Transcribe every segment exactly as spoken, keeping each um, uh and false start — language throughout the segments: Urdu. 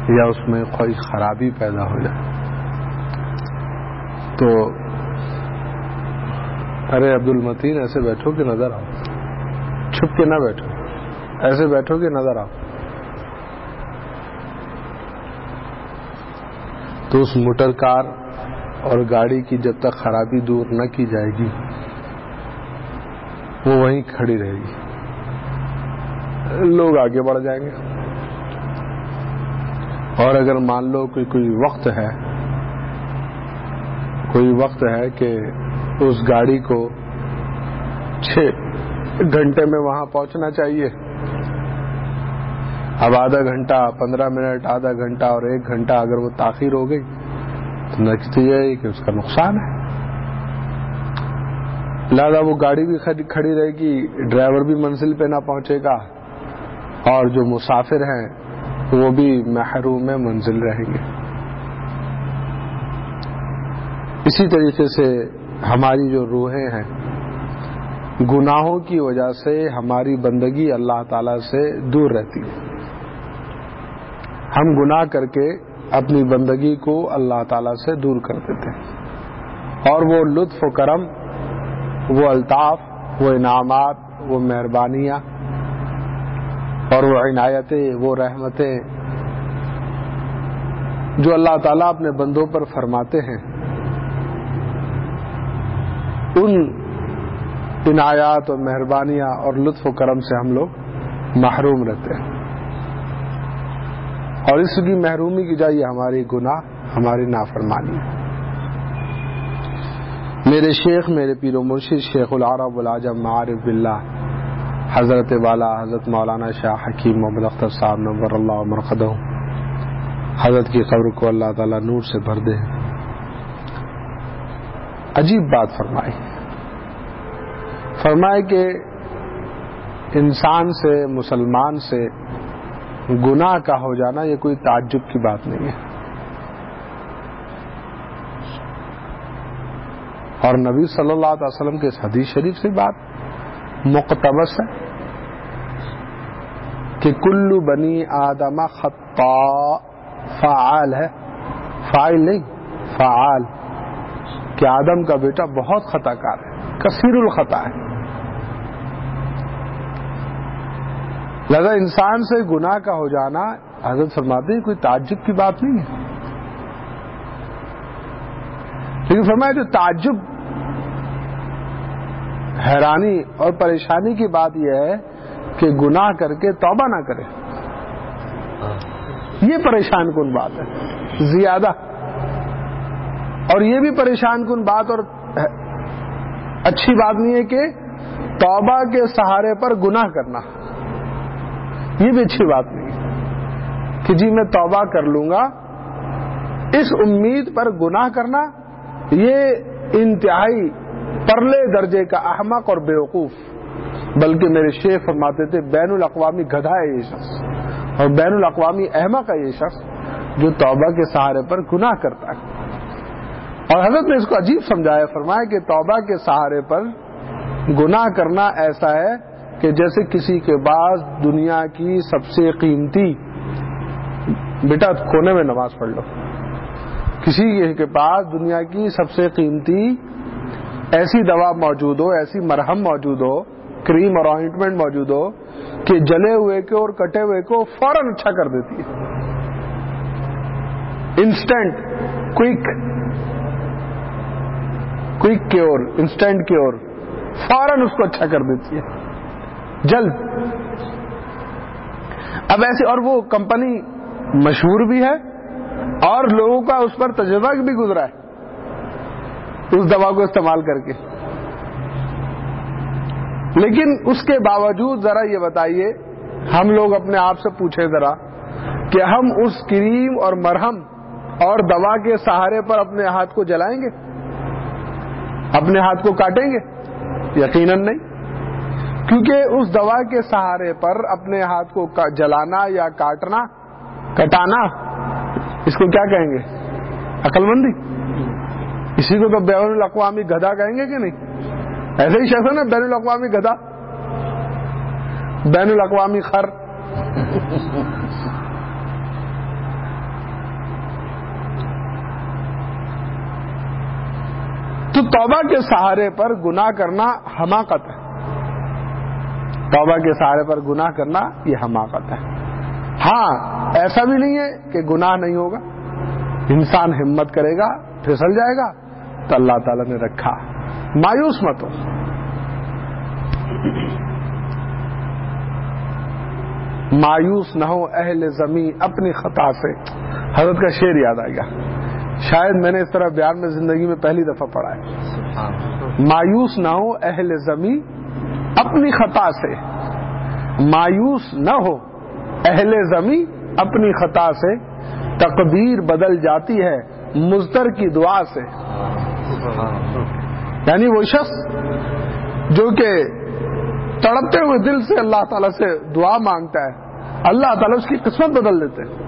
یا اس میں کوئی خرابی پیدا ہو جائے تو ارے عبد المتین ایسے بیٹھو کہ نظر آؤ، چھپ کے نہ بیٹھو، ایسے بیٹھو کہ نظر آؤ، تو اس موٹر کار اور گاڑی کی جب تک خرابی دور نہ کی جائے گی وہ وہیں کھڑی رہے گی، لوگ آگے بڑھ جائیں گے۔ اور اگر مان لو کہ کوئی وقت ہے کوئی وقت ہے کہ اس گاڑی کو چھ گھنٹے میں وہاں پہنچنا چاہیے، اب آدھا گھنٹہ، پندرہ منٹ، آدھا گھنٹہ اور ایک گھنٹہ اگر وہ تاخیر ہو گئی تو نتیجہ یہ ہے کہ اس کا نقصان ہے۔ لہذا وہ گاڑی بھی کھڑی رہے گی، ڈرائیور بھی منزل پہ نہ پہنچے گا، اور جو مسافر ہیں وہ بھی محروم منزل رہیں گے۔ اسی طریقے سے ہماری جو روحیں ہیں، گناہوں کی وجہ سے ہماری بندگی اللہ تعالی سے دور رہتی ہے، ہم گناہ کر کے اپنی بندگی کو اللہ تعالی سے دور کر دیتے ہیں، اور وہ لطف و کرم، وہ الطاف، وہ انعامات، وہ مہربانیاں اور وہ عنایتیں، وہ رحمتیں جو اللہ تعالیٰ اپنے بندوں پر فرماتے ہیں، ان عنایات اور مہربانیاں اور لطف و کرم سے ہم لوگ محروم رہتے ہیں، اور اس کی محرومی کی جائے ہماری گناہ، ہماری نافرمانی۔ میرے شیخ، میرے پیر و مرشد شیخ العرب والعجم معارف باللہ حضرت والا حضرت مولانا شاہ حکیم محمد اختر صاحب نور اللہ مرقدہ، حضرت کی قبر کو اللہ تعالیٰ نور سے بھر دے، عجیب بات فرمائی فرمائے کہ انسان سے، مسلمان سے گناہ کا ہو جانا یہ کوئی تعجب کی بات نہیں ہے، اور نبی صلی اللہ علیہ وسلم کے اس حدیث شریف سے بات مقتبس ہے کہ کل بنی آدم خطاء، فعال ہے، فاعل نہیں، فعال، کہ آدم کا بیٹا بہت خطا کار ہے، کثیر الخطا ہے۔ لہذا انسان سے گناہ کا ہو جانا حضرت فرماتے ہیں کوئی تعجب کی بات نہیں ہے، لیکن فرمایا جو تعجب، حیرانی اور پریشانی کی بات یہ ہے کہ گناہ کر کے توبہ نہ کرے، یہ پریشان کن بات ہے زیادہ، اور یہ بھی پریشان کن بات اور اچھی بات نہیں ہے کہ توبہ کے سہارے پر گناہ کرنا، یہ بھی اچھی بات نہیں ہے کہ جی میں توبہ کر لوں گا، اس امید پر گناہ کرنا یہ انتہائی پرلے درجے کا احمق اور بیوقوف، بلکہ میرے شیخ فرماتے تھے بین الاقوامی گدھا ہے یہ شخص، اور بین الاقوامی احمق ہے یہ شخص جو توبہ کے سہارے پر گناہ کرتا ہے۔ اور حضرت نے اس کو عجیب سمجھایا، فرمایا کہ توبہ کے سہارے پر گناہ کرنا ایسا ہے کہ جیسے کسی کے پاس دنیا کی سب سے قیمتی، بیٹا کونے میں نماز پڑھ لو، کسی کے پاس دنیا کی سب سے قیمتی ایسی دوا موجود ہو، ایسی مرہم موجود ہو، کریم اور آئنٹمنٹ موجود ہو کہ جلے ہوئے کو اور کٹے ہوئے کو فوراً اچھا کر دیتی ہے، instant quick quick cure, instant cure, فوراً اس کو اچھا کر دیتی ہے جلد۔ اب ایسے، اور وہ کمپنی مشہور بھی ہے اور لوگوں کا اس پر تجربہ بھی گزرا ہے اس دوا کو استعمال کر کے، لیکن اس کے باوجود ذرا یہ بتائیے، ہم لوگ اپنے آپ سے پوچھیں ذرا کہ ہم اس کریم اور مرہم اور دوا کے سہارے پر اپنے ہاتھ کو جلائیں گے، اپنے ہاتھ کو کاٹیں گے؟ یقیناً نہیں، کیونکہ اس دوا کے سہارے پر اپنے ہاتھ کو جلانا یا کاٹنا، کٹانا، اس کو کیا کہیں گے؟ عقل مندی۔ اسی کو تو بین الاقوامی گدھا کہیں گے کہ نہیں؟ ایسے ہی شخص ہے نا بین الاقوامی گدھا، بین الاقوامی خر۔ تو توبہ کے سہارے پر گناہ کرنا حماقت ہے. توبہ کے سہارے پر گناہ کرنا یہ حماقت ہے. ہاں ایسا بھی نہیں ہے کہ گناہ نہیں ہوگا, انسان ہمت کرے گا پھسل جائے گا تو اللہ تعالیٰ نے رکھا. مایوس مت ہو. مایوس نہ ہو اہل زمین اپنی خطا سے. حضرت کا شعر یاد آ گیا, شاید میں نے اس طرح بیان میں زندگی میں پہلی دفعہ پڑھا ہے. مایوس نہ ہو اہل زمین اپنی خطا سے, مایوس نہ ہو اہل زمین اپنی خطا سے, تقدیر بدل جاتی ہے مضطر کی دعا سے. یعنی وہ شخص جو کہ تڑپتے ہوئے دل سے اللہ تعالیٰ سے دعا مانگتا ہے, اللہ تعالیٰ اس کی قسمت بدل دیتے ہیں.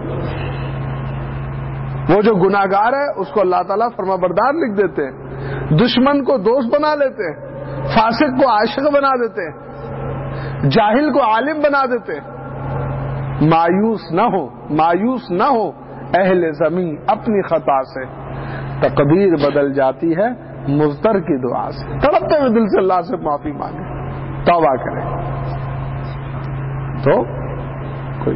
وہ جو گناہگار ہے اس کو اللہ تعالیٰ فرما بردار لکھ دیتے ہیں, دشمن کو دوست بنا لیتے ہیں, فاسق کو عاشق بنا دیتے ہیں, جاہل کو عالم بنا دیتے ہیں. مایوس نہ ہو, مایوس نہ ہو اہل زمین اپنی خطا سے, تقدیر بدل جاتی ہے مضطر کی دعا سے. تڑپتے ہوئے دل سے اللہ سے معافی مانگے, توبہ کرے تو کوئی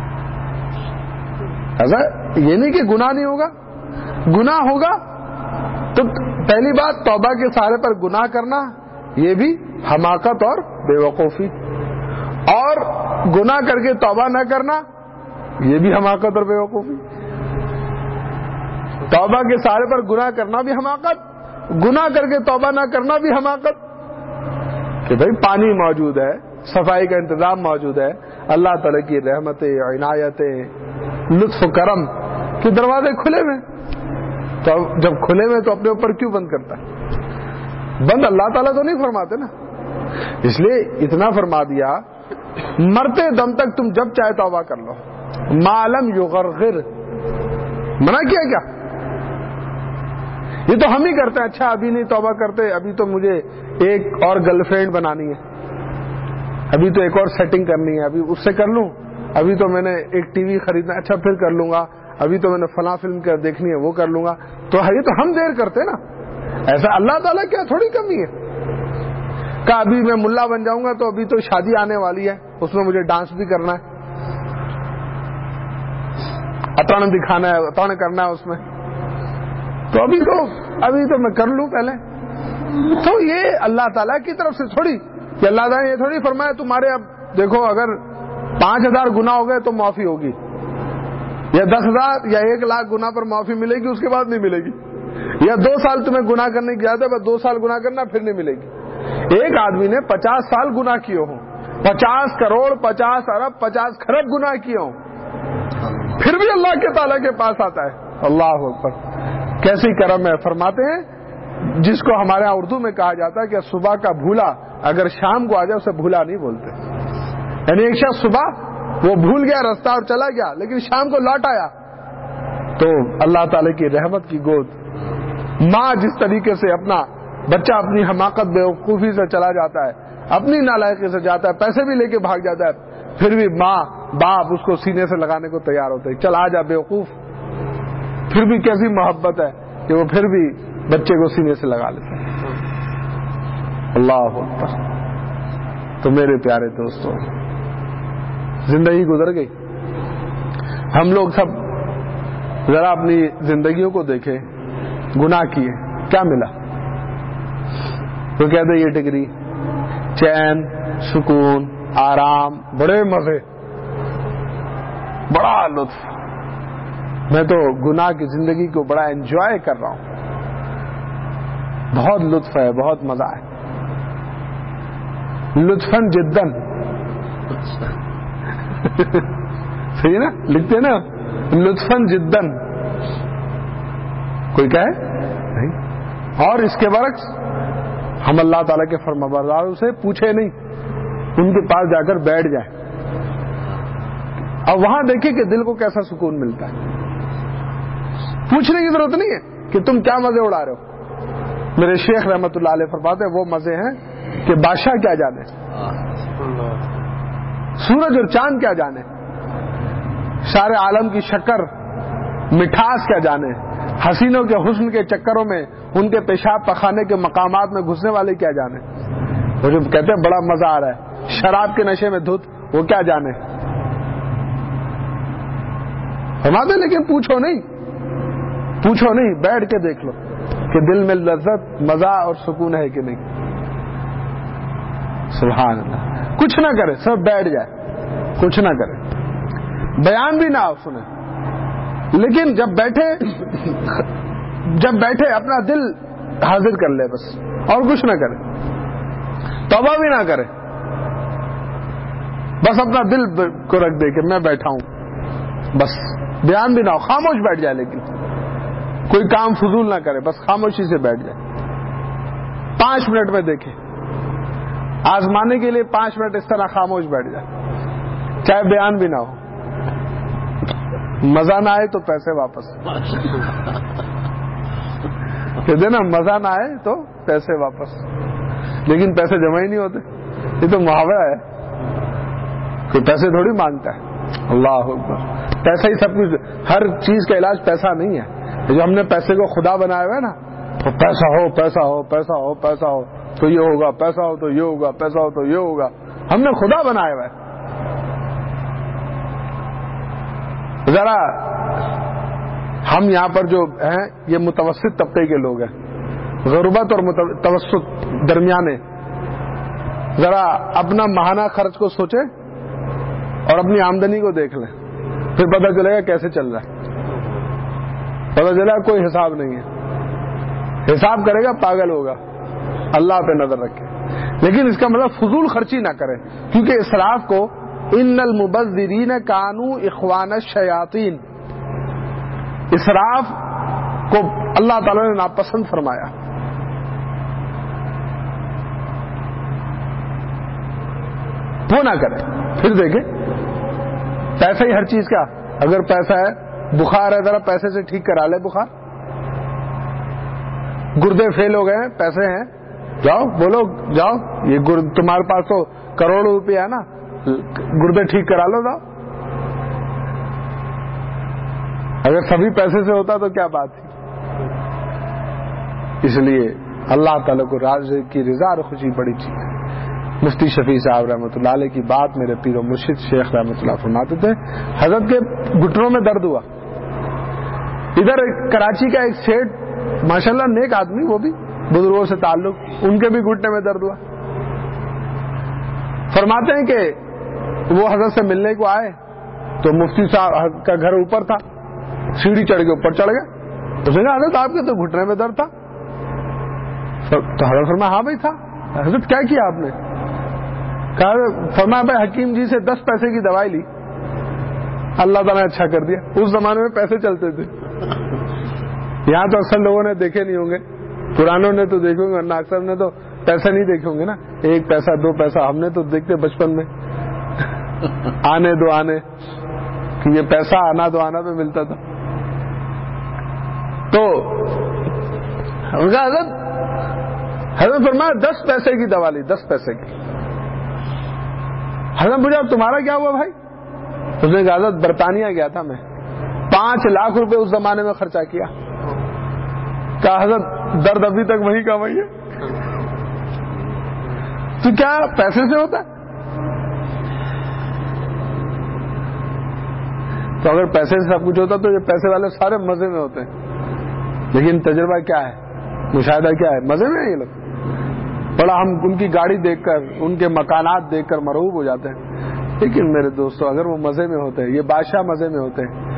ایسا یہ نہیں کہ گناہ نہیں ہوگا. گناہ ہوگا تو پہلی بات توبہ کے سہارے پر گناہ کرنا یہ بھی حماقت اور بے وقوفی, اور گناہ کر کے توبہ نہ کرنا یہ بھی حماقت اور بے وقوفی. توبہ کے سہارے پر گناہ کرنا بھی حماقت, گناہ کر کے توبہ نہ کرنا بھی حماقت. کہ بھئی پانی موجود ہے, صفائی کا انتظام موجود ہے, اللہ تعالیٰ کی رحمتیں, عنایتیں, لطف و کرم کے دروازے کھلے ہوئے, تو جب کھلے ہوئے تو اپنے اوپر کیوں بند کرتا ہے؟ بند اللہ تعالیٰ تو نہیں فرماتے نا. اس لیے اتنا فرما دیا مرتے دم تک تم جب چاہے توبہ کر لو, معلم یغرغر. منع کیا کیا؟ یہ تو ہم ہی کرتے ہیں. اچھا ابھی نہیں توبہ کرتے, ابھی تو مجھے ایک اور گرل فرینڈ بنانی ہے, ابھی تو ایک اور سیٹنگ کرنی ہے, ابھی اس سے کر لوں, ابھی تو میں نے ایک ٹی وی خریدنا ہے, اچھا پھر کر لوں گا, ابھی تو میں نے فلاں فلم دیکھنی ہے وہ کر لوں گا. تو یہ تو ہم دیر کرتے نا. ایسا اللہ تعالیٰ کیا تھوڑی کمی ہے کہ ابھی میں ملا بن جاؤں گا تو ابھی تو شادی آنے والی ہے, اس میں مجھے ڈانس بھی کرنا ہے, اطانے دکھانا ہے, اطانے کرنا ہے اس میں, تو ابھی تو ابھی تو میں کر لوں پہلے. تو یہ اللہ تعالیٰ کی طرف سے تھوڑی کہ اللہ تعالیٰ نے یہ تھوڑی فرمایا تمہارے اب دیکھو اگر پانچ ہزار گناہ ہو گئے تو معافی ہوگی, یا دس ہزار یا ایک لاکھ گناہ پر معافی ملے گی, اس کے بعد نہیں ملے گی, یا دو سال تمہیں گناہ کرنے کی عادت ہے بس دو سال گناہ کرنا پھر نہیں ملے گی. ایک آدمی نے پچاس سال گناہ کیے ہوں, پچاس کروڑ پچاس ارب پچاس کھرب گناہ کیے ہوں, پھر بھی اللہ کے تعالیٰ کے پاس آتا ہے. اللہ اکبر, کیسی کرم ہے. فرماتے ہیں جس کو ہمارے یہاں اردو میں کہا جاتا ہے کہ صبح کا بھولا اگر شام کو آ جائے اسے بھولا نہیں بولتے. یعنی ایک شخص صبح وہ بھول گیا رستہ اور چلا گیا, لیکن شام کو لوٹ آیا, تو اللہ تعالی کی رحمت کی گود. ماں جس طریقے سے اپنا بچہ اپنی حماقت بے وقوفی سے چلا جاتا ہے, اپنی نالائقی سے جاتا ہے, پیسے بھی لے کے بھاگ جاتا ہے, پھر بھی ماں باپ اس کو سینے سے لگانے کو تیار ہوتے ہیں, چل آ جا بے وقوف. پھر بھی کیسی محبت ہے کہ وہ پھر بھی بچے کو سینے سے لگا لیتے ہیں. اللہ اکبر. تو میرے پیارے دوستوں, زندگی گزر گئی. ہم لوگ سب ذرا اپنی زندگیوں کو دیکھیں, گناہ کیے, کیا ملا؟ وہ کہتے ہیں یہ ڈگری, چین, سکون, آرام, بڑے مزے, بڑا لطف. میں تو گناہ کی زندگی کو بڑا انجوائے کر رہا ہوں, بہت لطف ہے, بہت مزہ ہے. لطفاً جداً صحیح نا, لکھتے نا لطفاً جداً, کوئی کہے نہیں. اور اس کے برعکس ہم اللہ تعالیٰ کے فرمانبرداروں سے پوچھے نہیں, ان کے پاس جا کر بیٹھ جائیں, اب وہاں دیکھیں کہ دل کو کیسا سکون ملتا ہے. پوچھنے کی ضرورت نہیں ہے کہ تم کیا مزے اڑا رہے ہو. میرے شیخ رحمت اللہ علیہ فرماتے ہیں وہ مزے ہیں کہ بادشاہ کیا جانے, سورج اور چاند کیا جانے, سارے عالم کی شکر مٹھاس کیا جانے, حسینوں کے حسن کے چکروں میں ان کے پیشاب پخانے کے مقامات میں گھسنے والے کیا جانے. وہ جو کہتے ہیں بڑا مزہ آ رہا ہے شراب کے نشے میں دھت، وہ کیا جانے. فرماتے لیکن پوچھو نہیں، پوچھو نہیں، بیٹھ کے دیکھ لو کہ دل میں لذت، مزہ اور سکون ہے کہ نہیں. سبحان اللہ. کچھ نہ کرے، سب بیٹھ جائے، کچھ نہ کرے، بیان بھی نہ ہو سنے، لیکن جب بیٹھے جب بیٹھے اپنا دل حاضر کر لے بس، اور کچھ نہ کرے، توبہ بھی نہ کرے، بس اپنا دل کو رکھ دے کہ میں بیٹھا ہوں، بس بیان بھی نہ ہو، خاموش بیٹھ جائے، لیکن کوئی کام فضول نہ کرے، بس خاموشی سے بیٹھ جائے. پانچ منٹ میں دیکھے، آزمانے کے لیے پانچ منٹ اس طرح خاموش بیٹھ جائے، چاہے بیان بھی نہ ہو. مزہ نہ آئے تو پیسے واپس، کہتے نا مزہ نہ آئے تو پیسے واپس، لیکن پیسے جمع ہی نہیں ہوتے. یہ تو محاورہ ہے، کوئی پیسے تھوڑی مانگتا ہے. اللہ اکبر. پیسہ ہی سب کچھ، ہر چیز کا علاج پیسہ نہیں ہے. جو ہم نے پیسے کو خدا بنایا ہوا ہے نا، تو پیسہ ہو پیسہ ہو پیسہ ہو پیسہ ہو تو یہ ہوگا، پیسہ ہو تو یہ ہوگا، پیسہ ہو تو یہ ہوگا. ہم نے خدا بنایا ہوا ہے. ذرا ہم یہاں پر جو ہیں یہ متوسط طبقے کے لوگ ہیں، غربت اور متوسط درمیانے. ذرا اپنا ماہانہ خرچ کو سوچیں اور اپنی آمدنی کو دیکھ لیں، پھر پتہ چلے گا کیسے چل رہا ہے. پتہ چلے گا کوئی حساب نہیں ہے. حساب کرے گا پاگل ہوگا. اللہ پہ نظر رکھے. لیکن اس کا مطلب فضول خرچی نہ کریں، کیونکہ اسراف کو ان المبذرین کانوا اخوان الشیاطین، اسراف کو اللہ تعالی نے ناپسند فرمایا. وہ نہ کریں. پھر دیکھیں پیسہ ہی ہر چیز کا. اگر پیسہ ہے، بخار ہے، ذرا پیسے سے ٹھیک کرا لے بخار. گردے فیل ہو گئے ہیں، پیسے ہیں، جاؤ بولو جاؤ، یہ گرد تمہارے پاس تو کروڑوں روپے ہے نا، گردے ٹھیک کرا لو جاؤ. اگر سبھی پیسے سے ہوتا تو کیا بات تھی. اس لیے اللہ تعالیٰ کو راز کی رضا اور خوشی بڑی چیز ہے. مفتی شفیع صاحب رحمۃ اللہ علیہ کی بات میرے پیر و مرشد شیخ رحمۃ اللہ فرماتے تھے، حضرت کے گھٹنوں میں درد ہوا. ادھر کراچی کا ایک سیٹ ماشاءاللہ نیک آدمی، وہ بھی بزرگوں سے تعلق، ان کے بھی گھٹنے میں درد ہوا. فرماتے ہیں کہ وہ حضرت سے ملنے کو آئے تو مفتی صاحب کا گھر اوپر تھا، سیڑھی چڑھ کے اوپر چڑھ گئے. اس نے کہا حضرت آپ کے تو گھٹنے میں درد تھا. تو حضرت فرمایا ہاں بھائی تھا. حضرت کیا کیا آپ نے؟ کہا فرمایا بھائی حکیم جی سے دس پیسے کی دوائی لی، اللہ تعالیٰ نے اچھا کر دیا. اس زمانے میں پیسے چلتے تھے. یہاں تو اکثر لوگوں نے دیکھے نہیں ہوں گے، پرانوں نے تو دیکھیں گے، ورنہ اکثر نے تو پیسے نہیں دیکھے ہوں گے نا. ایک پیسہ دو پیسہ ہم نے تو دیکھتے بچپن میں، آنے دو آنے، کہ یہ پیسہ آنا دو آنا پہ ملتا تھا. تو حضرت حضرت فرمایا دس پیسے کی دوا لی، دس پیسے کی. حضرت پوچھا تمہارا کیا ہوا بھائی؟ اس نے کہا حضرت برطانیہ گیا تھا میں، پانچ لاکھ روپے اس زمانے میں خرچہ کیا. کہا حضرت درد ابھی تک وہی کا وہی ہے. تو کیا پیسے سے ہوتا ہے؟ تو اگر پیسے سے سب کچھ ہوتا تو یہ پیسے والے سارے مزے میں ہوتے ہیں. لیکن تجربہ کیا ہے، مشاہدہ کیا ہے؟ مزے میں ہیں یہ لوگ. بڑا ہم ان کی گاڑی دیکھ کر، ان کے مکانات دیکھ کر مرعوب ہو جاتے ہیں. لیکن میرے دوستو اگر وہ مزے میں ہوتے ہیں، یہ بادشاہ مزے میں ہوتے ہیں.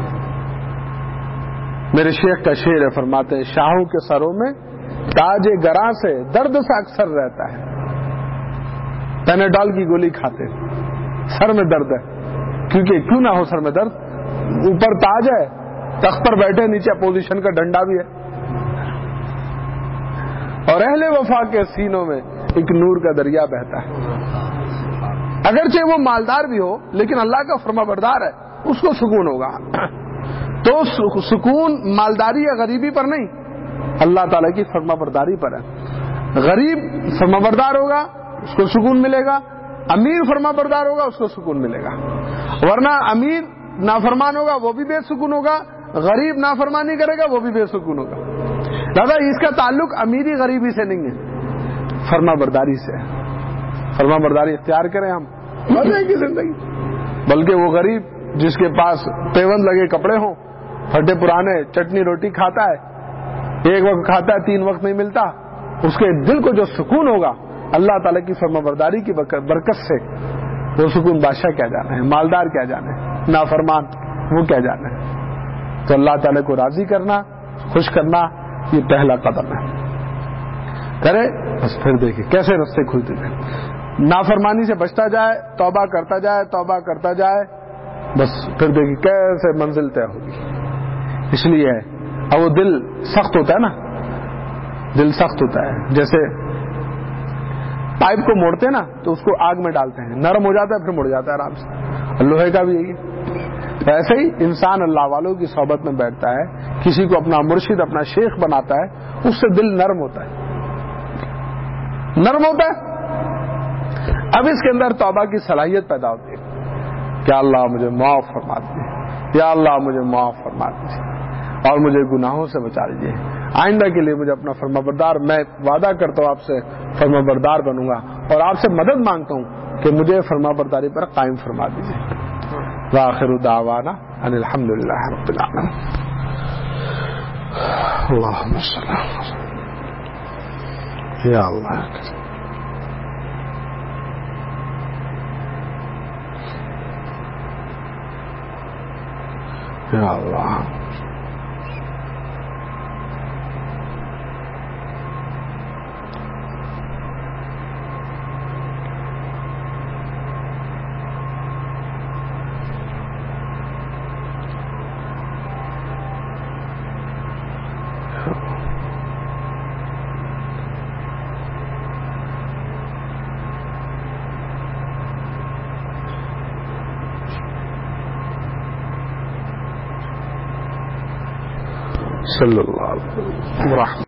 میرے شیخ کا شعر ہے، فرماتے ہیں شاہوں کے سروں میں تاج گراں سے درد سا اکثر رہتا ہے. پیناڈول کی گولی کھاتے، سر میں درد ہے. کیونکہ کیوں نہ ہو سر میں درد، اوپر تاج ہے، تخت پر بیٹھے، نیچے اپوزیشن کا ڈنڈا بھی ہے، اور اہل وفا کے سینوں میں ایک نور کا دریا بہتا ہے. اگرچہ وہ مالدار بھی ہو لیکن اللہ کا فرما بردار ہے، اس کو سکون ہوگا. تو سکون مالداری یا غریبی پر نہیں، اللہ تعالیٰ کی فرما برداری پر ہے. غریب فرما بردار ہوگا اس کو سکون ملے گا، امیر فرما بردار ہوگا اس کو سکون ملے گا. ورنہ امیر نافرمان ہوگا وہ بھی بے سکون ہوگا، غریب نافرمانی کرے گا وہ بھی بے سکون ہوگا. دادا اس کا تعلق امیری غریبی سے نہیں ہے، فرما برداری سے. فرما برداری اختیار کریں ہم مزے کی زندگی. بلکہ وہ غریب جس کے پاس پیوند لگے کپڑے ہوں، پھٹے پرانے، چٹنی روٹی کھاتا ہے، ایک وقت کھاتا ہے تین وقت نہیں ملتا، اس کے دل کو جو سکون ہوگا اللہ تعالیٰ کی فرما برداری کی برکت سے، وہ سکون بادشاہ کیا جانا ہے، مالدار کیا جانا ہے، نافرمان وہ کیا جانا ہے. تو اللہ تعالیٰ کو راضی کرنا، خوش کرنا، یہ پہلا قدم ہے. کرے بس پھر دیکھیں کیسے رستے کھلتے ہیں. نافرمانی سے بچتا جائے، توبہ کرتا جائے، توبہ کرتا جائے، بس پھر دیکھیں کیسے منزل طے ہوگی. اس لیے اب وہ دل سخت ہوتا ہے نا، دل سخت ہوتا ہے. جیسے پائپ کو موڑتے ہیں نا تو اس کو آگ میں ڈالتے ہیں، نرم ہو جاتا ہے پھر مڑ جاتا ہے آرام سے. لوہے کا بھی یہی ہے. ایسے ہی انسان اللہ والوں کی صحبت میں بیٹھتا ہے، کسی کو اپنا مرشد اپنا شیخ بناتا ہے، اس سے دل نرم ہوتا ہے، نرم ہوتا ہے. اب اس کے اندر توبہ کی صلاحیت پیدا ہوتی ہے کہ اللہ مجھے معاف فرما دیجیے، یا اللہ مجھے معاف فرما دیجیے اور مجھے گناہوں سے بچا لیجیے. آئندہ کے لیے مجھے اپنا فرما بردار، میں وعدہ کرتا ہوں آپ سے فرما بردار بنوں گا اور آپ سے مدد مانگتا ہوں کہ مجھے فرما برداری پر قائم فرما دیجیے. وآخر دعوانا ان الحمد للہ رب العالمین. اللہم صل علی یا اللہ. یا اللہ صلی اللہ علیہ وسلم.